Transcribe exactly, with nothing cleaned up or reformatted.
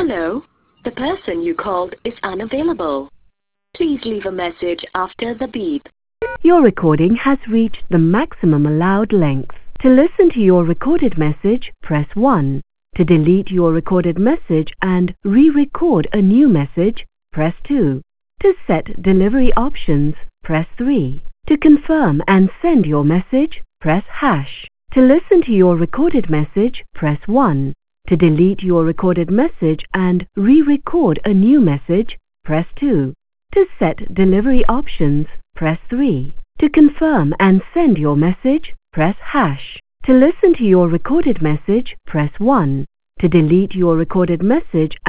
Hello. The person you called is unavailable. Please leave a message after the beep. Your recording has reached the maximum allowed length. To listen to your recorded message, press one. To delete your recorded message and re-record a new message, press two. To set delivery options, press three. To confirm and send your message, press hash. To listen to your recorded message, press one. To delete your recorded message and re-record a new message, press two. To set delivery options, press three. To confirm and send your message, press hash. To listen to your recorded message, press one. To delete your recorded message